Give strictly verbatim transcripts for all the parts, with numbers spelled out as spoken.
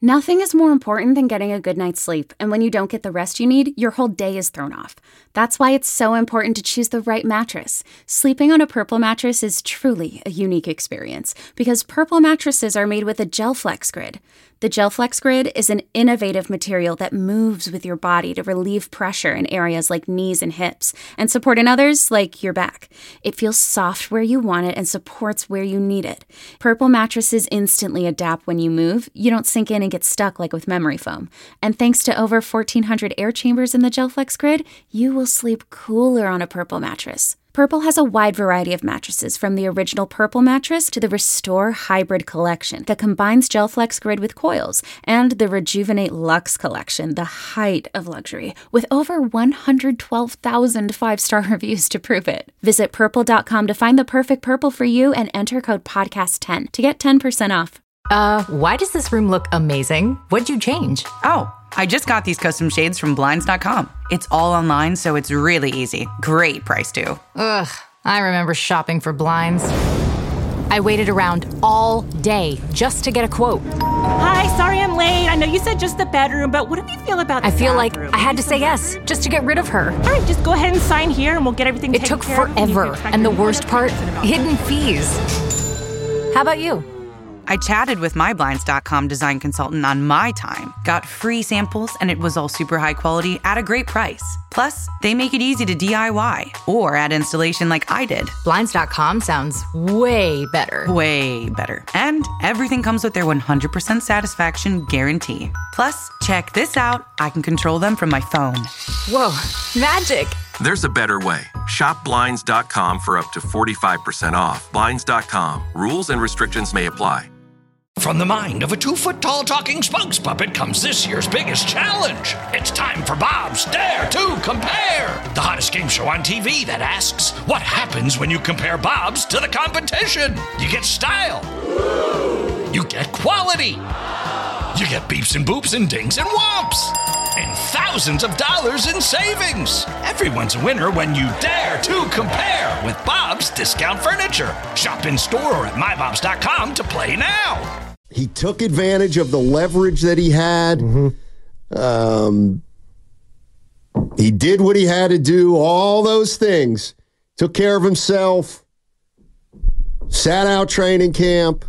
Nothing is more important than getting a good night's sleep, and when you don't get the rest you need, your whole day is thrown off. That's why it's so important to choose the right mattress. Sleeping on a Purple mattress is truly a unique experience, because Purple mattresses are made with a GelFlex Grid. The GelFlex Grid is an innovative material that moves with your body to relieve pressure in areas like knees and hips, and support in others like your back. It feels soft where you want it and supports where you need it. Purple mattresses instantly adapt when you move. You don't sink in and get stuck like with memory foam. And thanks to over fourteen hundred air chambers in the GelFlex Grid, you will sleep cooler on a Purple mattress. Purple has a wide variety of mattresses, from the original Purple mattress to the Restore Hybrid collection that combines GelFlex Grid with coils, and the Rejuvenate Luxe collection, the height of luxury, with over one hundred twelve thousand five-star reviews to prove it. Visit purple dot com to find the perfect Purple for you and enter code podcast ten to get ten percent off. Uh, why does this room look amazing? What'd you change? Oh, I just got these custom shades from Blinds dot com. It's all online, so it's really easy. Great price, too. Ugh, I remember shopping for blinds. I waited around all day just to get a quote. Hi, sorry I'm late. I know you said just the bedroom, but what do you feel about the I feel bathroom? like I had to say yes just to get rid of her. All right, just go ahead and sign here and we'll get everything It taken took care of. forever, and the worst part, hidden fees. How about you? I chatted with my Blinds dot com design consultant on my time, got free samples, and it was all super high quality at a great price. Plus, they make it easy to D I Y or add installation like I did. Blinds dot com sounds way better. Way better. And everything comes with their one hundred percent satisfaction guarantee. Plus, check this out. I can control them from my phone. Whoa, magic. There's a better way. Shop Blinds dot com for up to forty-five percent off. Blinds dot com. Rules and restrictions may apply. From the mind of a two-foot-tall talking spokes puppet comes this year's biggest challenge. It's time for Bob's Dare to Compare, the hottest game show on T V that asks, what happens when you compare Bob's to the competition? You get style. You get quality. You get beeps and boops and dings and whomps. And thousands of dollars in savings. Everyone's a winner when you dare to compare with Bob's Discount Furniture. Shop in store or at my bobs dot com to play now. He took advantage of the leverage that he had. Mm-hmm. Um, he did what he had to do, all those things. Took care of himself. Sat out training camp.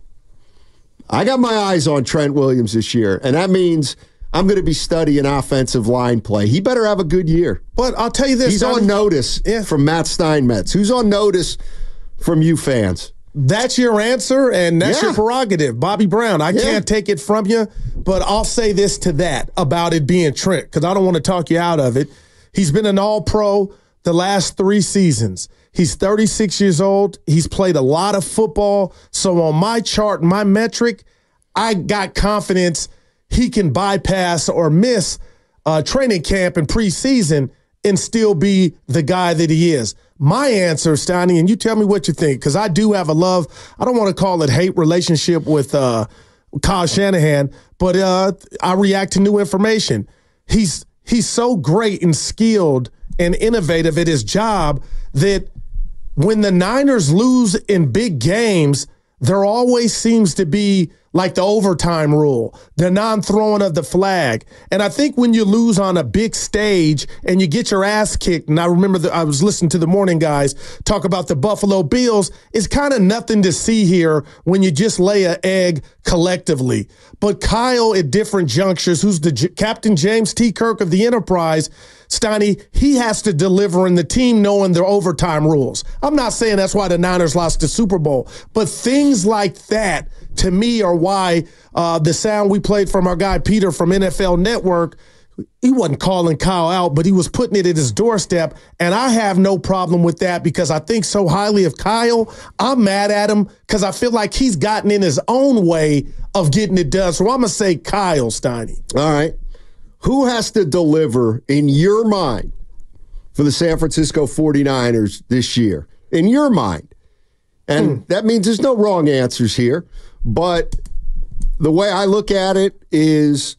I got my eyes on Trent Williams this year, and that means I'm going to be studying offensive line play. He better have a good year. But I'll tell you this. He's on notice yeah. from Matt Steinmetz. Who's on notice from you fans? That's your answer, and that's yeah. your prerogative. Bobby Brown, I yeah. can't take it from you, but I'll say this to that about it being Trent, because I don't want to talk you out of it. He's been an all-pro the last three seasons. He's thirty-six years old. He's played a lot of football. So on my chart, my metric, I got confidence he can bypass or miss uh, training camp and preseason and still be the guy that he is. My answer, Steiny, and you tell me what you think, because I do have a love, I don't want to call it hate relationship with uh, Kyle Shanahan, but uh, I react to new information. He's he's so great and skilled and innovative at his job that when the Niners lose in big games, there always seems to be like the overtime rule, the non-throwing of the flag. And I think when you lose on a big stage and you get your ass kicked, and I remember that I was listening to the morning guys talk about the Buffalo Bills, it's kind of nothing to see here when you just lay an egg collectively. But Kyle at different junctures, who's the J- Captain James T. Kirk of the Enterprise, Steiny, he has to deliver in the team knowing their overtime rules. I'm not saying that's why the Niners lost the Super Bowl, but things like that, to me, are why uh, the sound we played from our guy Peter from N F L Network, he wasn't calling Kyle out, but he was putting it at his doorstep, and I have no problem with that because I think so highly of Kyle. I'm mad at him because I feel like he's gotten in his own way of getting it done. So I'm going to say Kyle, Steiny. All right. Who has to deliver, in your mind, for the San Francisco forty-niners this year? In your mind. And hmm. that means there's no wrong answers here. But the way I look at it is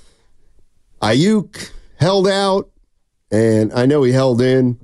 Ayuk held out, and I know he held in.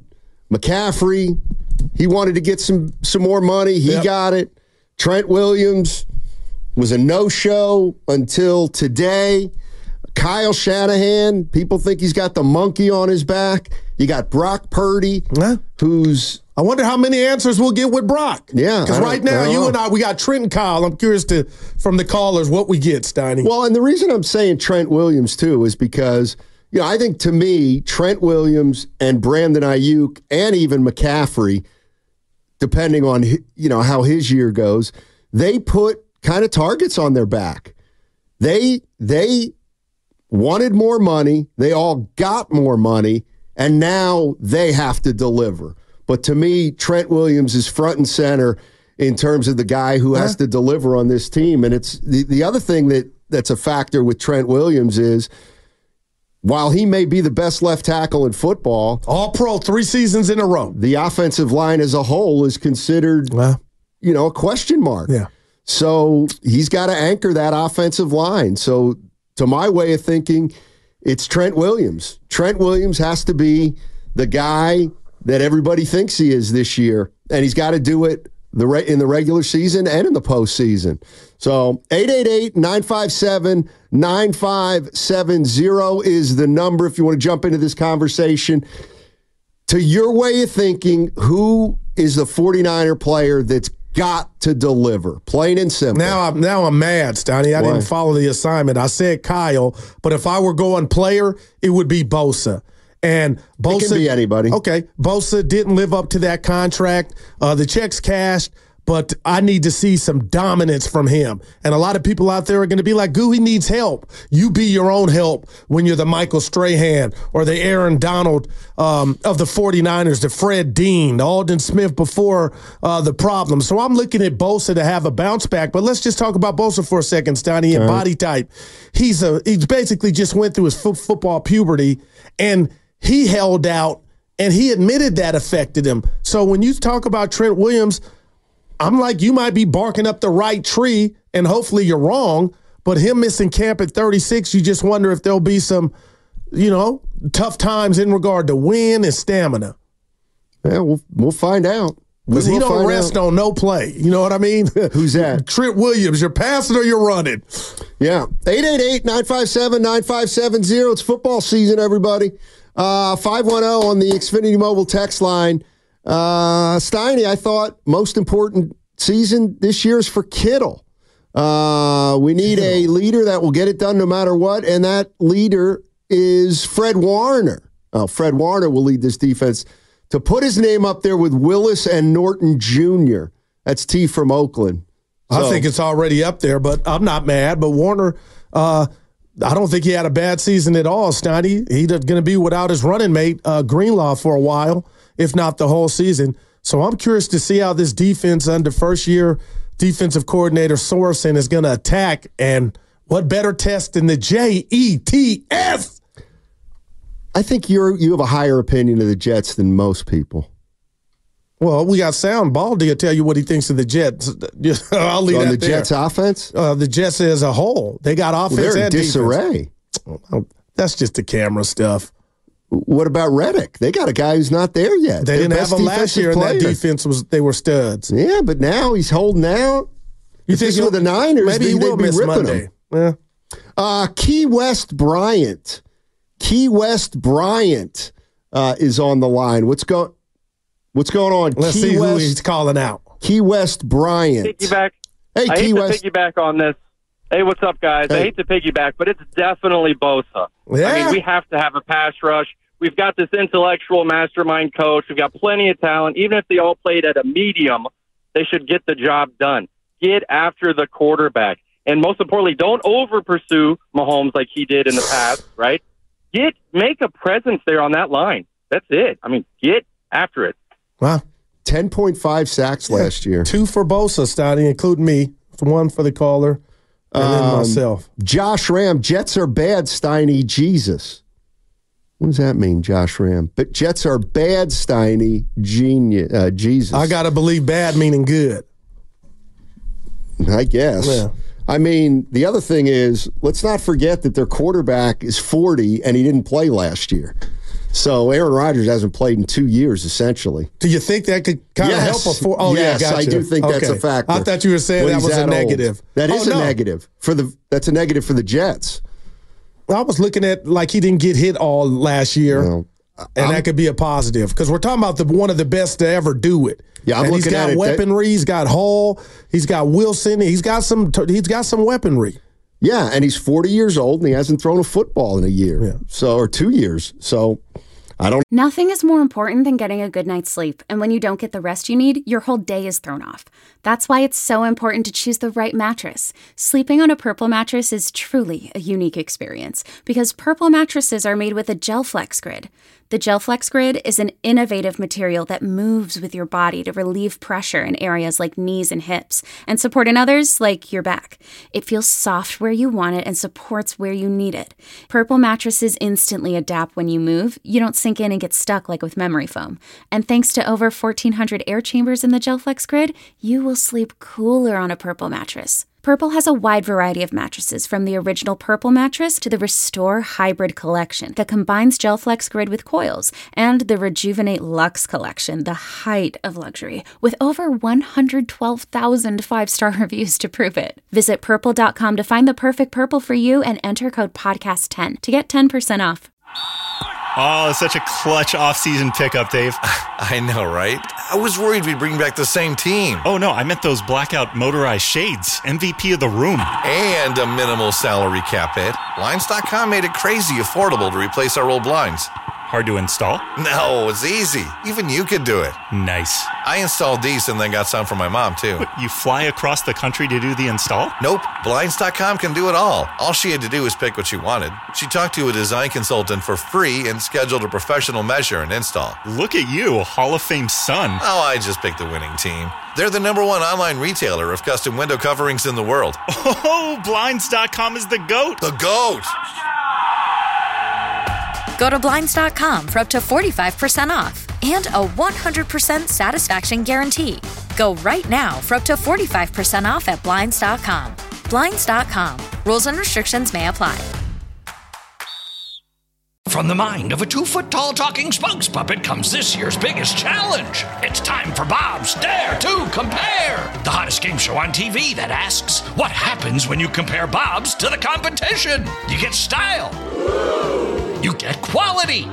McCaffrey, he wanted to get some, some more money. He yep. got it. Trent Williams, was a no-show until today. Kyle Shanahan, people think he's got the monkey on his back. You got Brock Purdy, huh? who's... I wonder how many answers we'll get with Brock. Yeah. Because right now, you and I, we got Trent and Kyle. I'm curious to from the callers what we get, Steiny. Well, and the reason I'm saying Trent Williams, too, is because, you know, I think to me, Trent Williams and Brandon Ayuk and even McCaffrey, depending on, you know, how his year goes, they put kind of targets on their back. They, they wanted more money. They all got more money, and now they have to deliver. But to me, Trent Williams is front and center in terms of the guy who has to deliver on this team. And it's the, the other thing that, that's a factor with Trent Williams is while he may be the best left tackle in football, all pro three seasons in a row, the offensive line as a whole is considered, well, you know, a question mark. Yeah. So he's got to anchor that offensive line. So to my way of thinking, it's Trent Williams. Trent Williams has to be the guy that everybody thinks he is this year, and he's got to do it the re- in the regular season and in the postseason. So eight eight eight, nine five seven, nine five seven zero is the number if you want to jump into this conversation. To your way of thinking, who is the 49er player that's got to deliver? Plain and simple. Now I'm now I'm mad, Stoney. I Why? didn't follow the assignment. I said Kyle, but if I were going player, it would be Bosa. And Bosa, it can be anybody. Okay, Bosa didn't live up to that contract. Uh, the check's cashed, but I need to see some dominance from him. And a lot of people out there are going to be like, "Goo, he needs help." You be your own help when you're the Michael Strahan or the Aaron Donald um, of the 49ers, the Fred Dean, the Aldon Smith before uh, the problem. So I'm looking at Bosa to have a bounce back. But let's just talk about Bosa for a second, Stoney, and All right. body type. He's a he's basically just went through his fo- football puberty, and he held out, and he admitted that affected him. So when you talk about Trent Williams, I'm like, you might be barking up the right tree, and hopefully you're wrong, but him missing camp at thirty-six, you just wonder if there'll be some, you know, tough times in regard to win and stamina. Yeah, we'll, we'll find out. Because he We'll don't find rest out. on no play. You know what I mean? Who's that? Trent Williams. You're passing or you're running. Yeah. eight eight eight, nine five seven, nine five seven zero. It's football season, everybody. Uh, five one zero on the Xfinity Mobile text line. Uh, Steiny, I thought most important season this year is for Kittle. Uh, we need a leader that will get it done no matter what, and that leader is Fred Warner. Uh, Fred Warner will lead this defense to put his name up there with Willis and Norton Junior That's T from Oakland. So, I think it's already up there, but I'm not mad. But Warner, uh, I don't think he had a bad season at all, Snotty. He's going to be without his running mate, uh, Greenlaw, for a while, if not the whole season. So I'm curious to see how this defense under first-year defensive coordinator Sorensen is going to attack. And what better test than the J E T S? I think you're you have a higher opinion of the Jets than most people. Well, we got Sound Baldy to tell you what he thinks of the Jets. I'll leave On that the there. Jets offense? Uh, the Jets as a whole. They got offense Well, they're in and disarray. defense. That's just the camera stuff. What about Reddick? They got a guy who's not there yet. They Their didn't have best him last defensive year, and that player. defense was they were studs. Yeah, but now he's holding out. You If this he'll- were the Niners, maybe he they'd will be miss ripping Monday. him. Yeah. Uh, Key West Bryant. Key West Bryant uh, is on the line. What's going What's going on? Let's Key see West, who he's calling out. Key West Bryant. Piggyback. Hey, I Key hate West. to piggyback on this. Hey, what's up, guys? I Hey. hate to piggyback, but it's definitely Bosa. Yeah. I mean, we have to have a pass rush. We've got this intellectual mastermind coach. We've got plenty of talent. Even if they all played at a medium, they should get the job done. Get after the quarterback. And most importantly, don't over-pursue Mahomes like he did in the past, right? Get Make a presence there on that line. That's it. I mean, get after it. Wow. ten point five sacks last year. Two for Bosa, Stotty, including me. One for the caller, and then Um, myself. Josh Ram. Jets are bad, Steiny. Jesus. What does that mean, Josh Ram? But Jets are bad, Steiny. Genius. Uh, Jesus. I got to believe bad meaning good. I guess. Yeah. I mean, the other thing is, let's not forget that their quarterback is forty and he didn't play last year. So Aaron Rodgers hasn't played in two years, essentially. Do you think that could kind yes. of help? Before? Oh, yes, yeah, gotcha. I do think okay. that's a factor. I thought you were saying when that was that a negative. Old. That is oh, a no. negative for the. That's a negative for the Jets. I was looking at like he didn't get hit all last year, no. and I'm, that could be a positive because we're talking about the one of the best to ever do it. Yeah, I'm and looking he's got at it, weaponry. That, he's got Hall. He's got Wilson. He's got some. He's got some weaponry. Yeah, and he's forty years old and he hasn't thrown a football in a year, yeah. so or two years. So I don't. Nothing is more important than getting a good night's sleep, and when you don't get the rest you need, your whole day is thrown off. That's why it's so important to choose the right mattress. Sleeping on a Purple mattress is truly a unique experience because Purple mattresses are made with a GelFlex Grid. The GelFlex Grid is an innovative material that moves with your body to relieve pressure in areas like knees and hips and support in others like your back. It feels soft where you want it and supports where you need it. Purple mattresses instantly adapt when you move. You don't sink in and get stuck like with memory foam. And thanks to over fourteen hundred air chambers in the GelFlex Grid, you will sleep cooler on a Purple mattress. Purple has a wide variety of mattresses, from the original Purple mattress to the Restore Hybrid collection that combines GelFlex Grid with coils, and the Rejuvenate Luxe collection, the height of luxury, with over one hundred twelve thousand five-star reviews to prove it. Visit purple dot com to find the perfect Purple for you and enter code podcast ten to get ten percent off. Oh, it's such a clutch off-season pickup, Dave. I know, right? I was worried we'd bring back the same team. Oh, no, I meant those blackout motorized shades. M V P of the room. And a minimal salary cap hit. Blinds dot com made it crazy affordable to replace our old blinds. Hard to install? No, it's easy. Even you could do it. Nice. I installed these and then got some for my mom, too. What, you fly across the country to do the install? Nope. Blinds dot com can do it all. All she had to do was pick what she wanted. She talked to a design consultant for free and scheduled a professional measure and install. Look at you, Hall of Fame son. Oh, I just picked the winning team. They're the number one online retailer of custom window coverings in the world. Oh, Blinds dot com is the GOAT. The GOAT! Go to Blinds dot com for up to forty-five percent off and a one hundred percent satisfaction guarantee. Go right now for up to forty-five percent off at Blinds dot com. Blinds dot com. Rules and restrictions may apply. From the mind of a two-foot-tall talking spokes puppet comes this year's biggest challenge. It's time for Bob's Dare to Compare, the hottest game show on T V that asks, what happens when you compare Bob's to the competition? You get style. You get quality.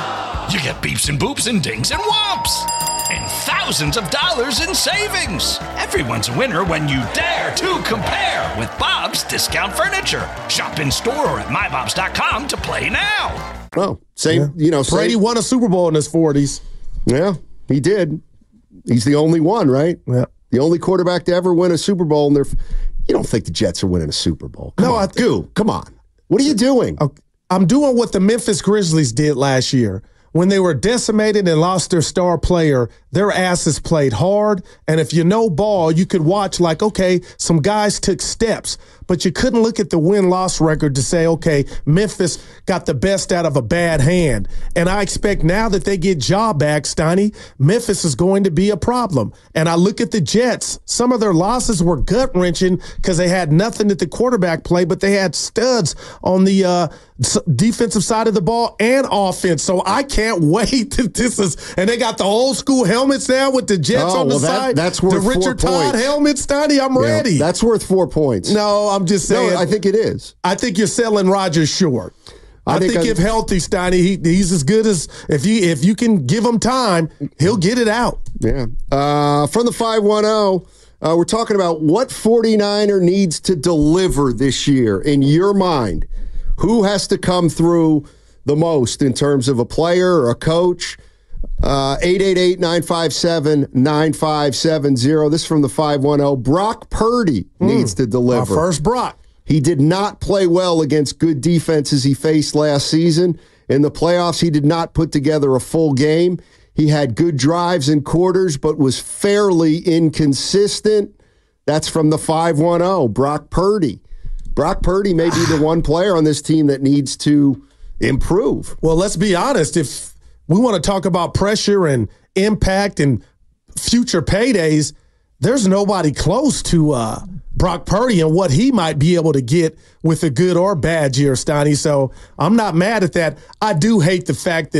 You get beeps and boops and dings and whomps. And thousands of dollars in savings. Everyone's a winner when you dare to compare with Bob's Discount Furniture. Shop in store or at my bobs dot com to play now. Oh, same, yeah. you know. Brady same. won a Super Bowl in his forties. Yeah, he did. He's the only one, right? Yeah. The only quarterback to ever win a Super Bowl. And they're, you don't think the Jets are winning a Super Bowl? Come no, on, I th- Goo, come on. What are you doing? Okay. I'm doing what the Memphis Grizzlies did last year. When they were decimated and lost their star player, their asses played hard. And if you know ball, you could watch like, okay, some guys took steps, but you couldn't look at the win-loss record to say, okay, Memphis got the best out of a bad hand. And I expect now that they get Ja back, Steiny, Memphis is going to be a problem. And I look at the Jets. Some of their losses were gut-wrenching because they had nothing at the quarterback play, but they had studs on the uh, defensive side of the ball and offense. So I can't wait that this is, and they got the old school helmets now with the Jets oh, on the well, that, side. That's worth the four Richard points. Todd helmet, Steiny, I'm yeah, ready. That's worth four points. No, I'm just saying. No, I think it is. I think you're selling Rodgers short. I, I think, think if healthy, Steiny, he, he's as good as if you if you can give him time, he'll get it out. Yeah. Uh, from the five one zero, uh, we're talking about what forty-niner needs to deliver this year in your mind. Who has to come through the most in terms of a player or a coach? Uh, eight eight eight, nine five seven, nine five seven zero. This is from the five one zero. Brock Purdy mm, needs to deliver. Our first Brock. He did not play well against good defenses he faced last season. In the playoffs, he did not put together a full game. He had good drives and quarters, but was fairly inconsistent. That's from the five one zero. Brock Purdy. Brock Purdy may be the one player on this team that needs to improve. Well, let's be honest. If we want to talk about pressure and impact and future paydays, there's nobody close to uh, Brock Purdy and what he might be able to get with a good or bad year, Steiny. So I'm not mad at that. I do hate the fact that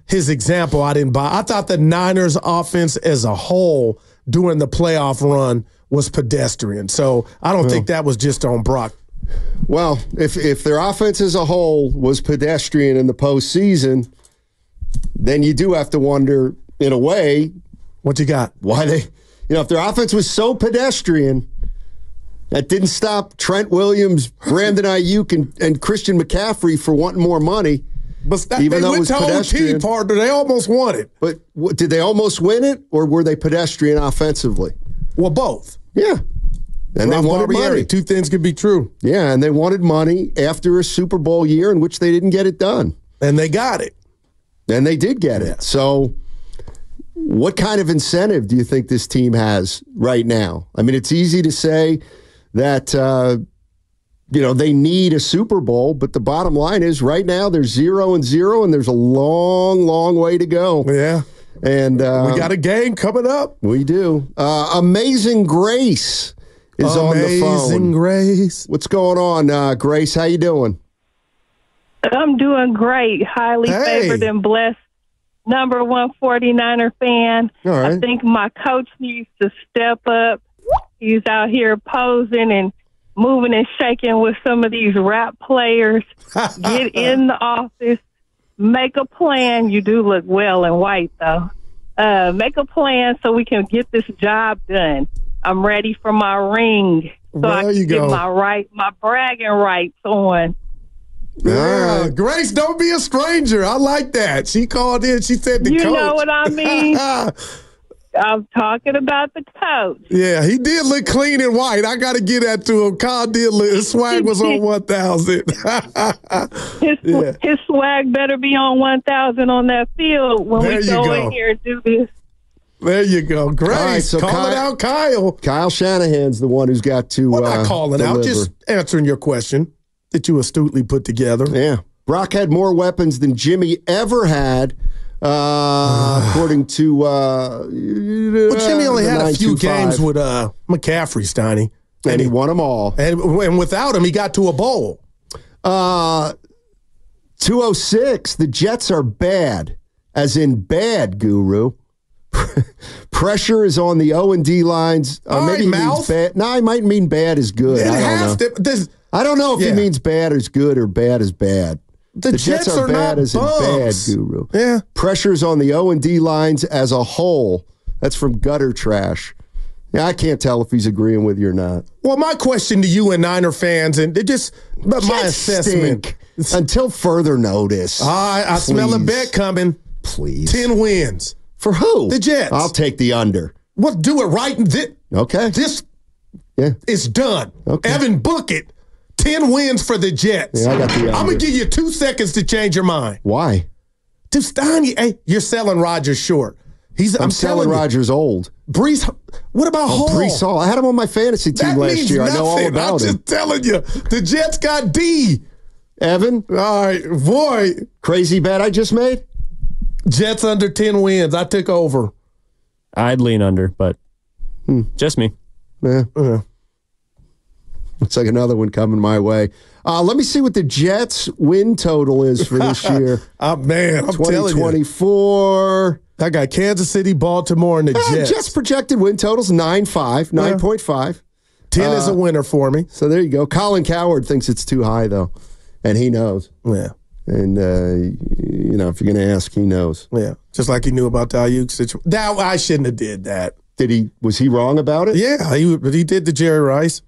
his example I didn't buy. I thought the Niners offense as a whole during the playoff run was pedestrian. So I don't well, think that was just on Brock. Well, if if their offense as a whole was pedestrian in the postseason, then you do have to wonder, in a way, what you got? Why they, you know, if their offense was so pedestrian, that didn't stop Trent Williams, Brandon Ayuk, and, and Christian McCaffrey for wanting more money. But that, even they though went it was to pedestrian, O T, partner. They almost won it. But what, did they almost win it, or were they pedestrian offensively? Well, both. Yeah. And Ralph they wanted Barbieri. money. Two things could be true. Yeah, and they wanted money after a Super Bowl year in which they didn't get it done. And they got it. And they did get it. So what kind of incentive do you think this team has right now? I mean, it's easy to say that, uh, you know, they need a Super Bowl, but the bottom line is right now they're zero and zero, and there's a long, long way to go. Yeah. And uh, we got a game coming up. We do. Uh, Amazing Grace is Amazing on the phone. Amazing Grace. What's going on, uh, Grace? How you doing? I'm doing great. Highly hey. favored and blessed. Number one forty-niner fan. All right. I think my coach needs to step up. He's out here posing and moving and shaking with some of these rap players. Get in the office. Make a plan. You do look well in white, though. Uh, make a plan so we can get this job done. I'm ready for my ring so there I can you get go. my right, my bragging rights on. Yeah, right. Grace, don't be a stranger. I like that. She called in. She said the you coach. You know what I mean? I'm talking about the coach. Yeah, he did look clean and white. I got to get that to him. Kyle did look, his swag was on one thousand. his, yeah. his swag better be on one thousand on that field when there we go, go in here and do this. There you go. Grace, right, so call Kyle, it out, Kyle. Kyle Shanahan's the one who's got to Well, uh, not calling deliver. out, just answering your question that you astutely put together. Yeah. Brock had more weapons than Jimmy ever had. Uh, according to uh, well, Jimmy only had a few games with uh, McCaffrey, Steiny, and, and he, he won them all. And, and without him, he got to a bowl. Uh, two oh six. The Jets are bad, as in bad, Guru. Pressure is on the O and D lines. Uh, maybe right, he means bad. No, he might mean bad is good. It I don't has know. To, this, I don't know if yeah. he means bad is good or bad is bad. The, the Jets, Jets are, are bad not as in bad, Guru. Yeah. Pressure's on the O and D lines as a whole. That's from Gutter Trash. Yeah, I can't tell if he's agreeing with you or not. Well, my question to you and Niner fans, and it just but my Jets assessment stink. Until further notice. I, I smell a bet coming. Please. Ten wins. For who? The Jets. I'll take the under. Well, do it right. This, okay. This yeah. is done. Okay. Evan, book it. Ten wins for the Jets. Yeah, I got the under. I'm going to give you two seconds to change your mind. Why? To Stein, hey, you're selling Rodgers short. He's, I'm, I'm selling Rodgers old. Brees, what about oh, Hall? Brees Hall. I had him on my fantasy team that last year. Nothing. I know all about I'm him. just telling you. The Jets got D. Evan? All right, boy. Crazy bet I just made? Jets under ten wins. I took over. I'd lean under, but hmm. just me. Yeah. Uh-huh. Looks like another one coming my way. Uh, let me see what the Jets win total is for this year. oh, man, I'm telling you. twenty twenty-four. I got Kansas City, Baltimore, and the uh, Jets. Jets projected win totals nine five, nine point five. ten uh, is a winner for me. So there you go. Colin Cowherd thinks it's too high, though, and he knows. Yeah. And, uh, you know, if you're going to ask, he knows. Yeah. Just like he knew about the Ayuk situation. Now, I shouldn't have did that. Did he? Was he wrong about it? Yeah, he, but he did the Jerry Rice.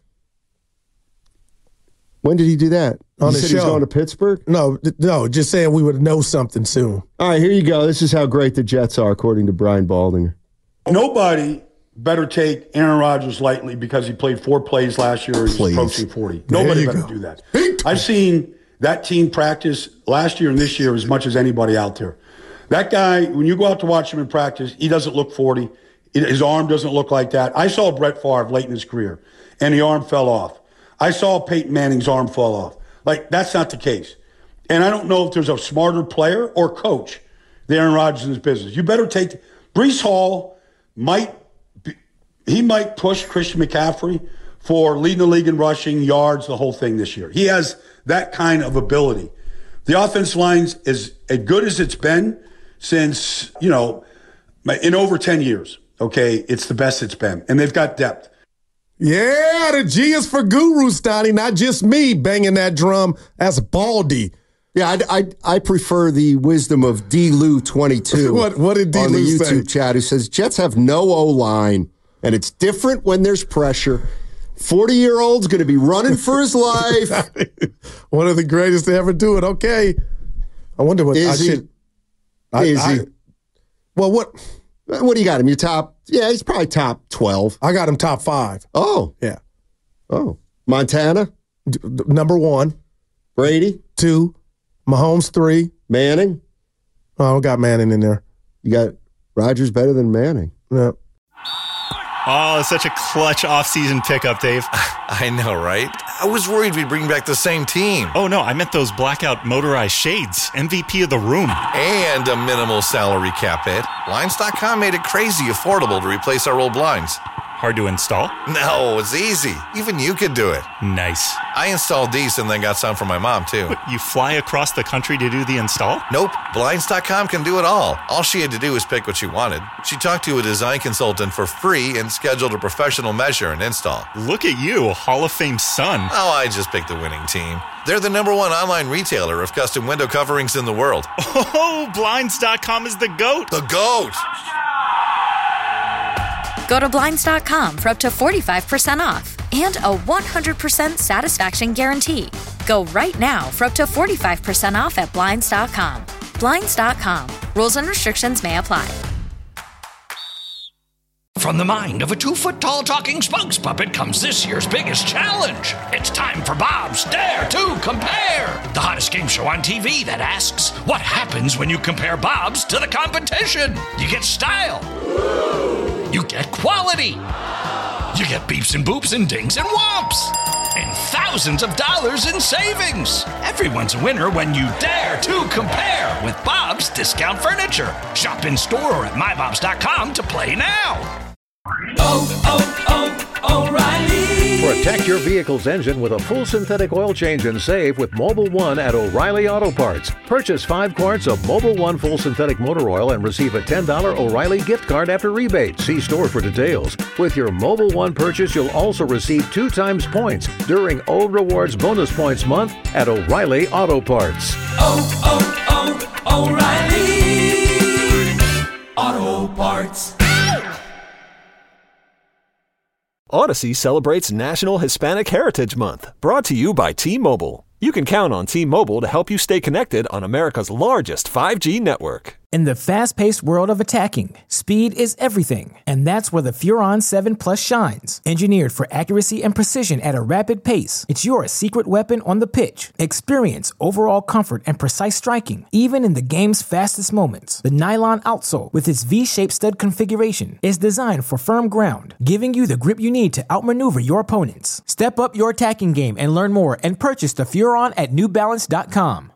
When did he do that? On he the said show. He's going to Pittsburgh? No, no, just saying we would know something soon. All right, here you go. This is how great the Jets are, according to Brian Baldinger. Nobody better take Aaron Rodgers lightly because he played four plays last year. He's Please. approaching forty. Nobody better go. do that. I've seen that team practice last year and this year as much as anybody out there. That guy, when you go out to watch him in practice, he doesn't look forty. His arm doesn't look like that. I saw Brett Favre late in his career, and the arm fell off. I saw Peyton Manning's arm fall off. Like, that's not the case. And I don't know if there's a smarter player or coach than Aaron Rodgers in his business. You better take – Brees Hall might be, he might push Christian McCaffrey for leading the league in rushing, yards, the whole thing this year. He has that kind of ability. The offense line is as good as it's been since, you know, in over ten years. Okay, it's the best it's been. And they've got depth. Yeah, the G is for Guru, Stoney, not just me banging that drum as Baldy. Yeah, I, I, I prefer the wisdom of D. Lou twenty-two. What, what did D. on Lou the YouTube say? chat, who says, Jets have no O-line, and it's different when there's pressure. forty-year-old's going to be running for his life. One of the greatest to ever do it. Okay. I wonder what Is I he? should. I, Is I, he? Well, what? What do you got him? You top? Yeah, he's probably top twelve. I got him top five. Oh. Yeah. Oh. Montana? D- d- number one. Brady? Two. Mahomes, three. Manning? Oh, I don't got Manning in there. You got Rodgers better than Manning. No. Oh, it's such a clutch offseason pickup, Dave. I know, right? I was worried we'd bring back the same team. Oh, no, I meant those blackout motorized shades. M V P of the room. And a minimal salary cap hit. Blinds dot com made it crazy affordable to replace our old blinds. Hard to install? No, it's easy. Even you could do it. Nice. I installed these and then got some for my mom, too. What, you fly across the country to do the install? Nope. Blinds dot com can do it all. All she had to do was pick what she wanted. She talked to a design consultant for free and scheduled a professional measure and install. Look at you, Hall of Fame son. Oh, I just picked the winning team. They're the number one online retailer of custom window coverings in the world. Oh, Blinds dot com is the GOAT. The GOAT! Go to Blinds dot com for up to forty-five percent off and a one hundred percent satisfaction guarantee. Go right now for up to forty-five percent off at Blinds dot com. Blinds dot com. Rules and restrictions may apply. From the mind of a two-foot-tall talking spokes puppet comes this year's biggest challenge. It's time for Bob's Dare to Compare, the hottest game show on T V that asks, what happens when you compare Bob's to the competition? You get style. You get quality. You get beeps and boops and dings and whomps. And thousands of dollars in savings. Everyone's a winner when you dare to compare with Bob's Discount Furniture. Shop in store or at my bobs dot com to play now. Oh, oh, oh, O'Reilly. Protect your vehicle's engine with a full synthetic oil change and save with Mobil one at O'Reilly Auto Parts. Purchase five quarts of Mobil one full synthetic motor oil and receive a ten dollars O'Reilly gift card after rebate. See store for details. With your Mobil one purchase, you'll also receive two times points during O Rewards Bonus Points Month at O'Reilly Auto Parts. Oh, oh, oh, O'Reilly Auto Parts. Odyssey celebrates National Hispanic Heritage Month, brought to you by T-Mobile. You can count on T-Mobile to help you stay connected on America's largest five G network. In the fast-paced world of attacking, speed is everything, and that's where the Furon seven Plus shines. Engineered for accuracy and precision at a rapid pace, it's your secret weapon on the pitch. Experience overall comfort and precise striking, even in the game's fastest moments. The nylon outsole, with its V-shaped stud configuration, is designed for firm ground, giving you the grip you need to outmaneuver your opponents. Step up your attacking game and learn more and purchase the Furon at New Balance dot com.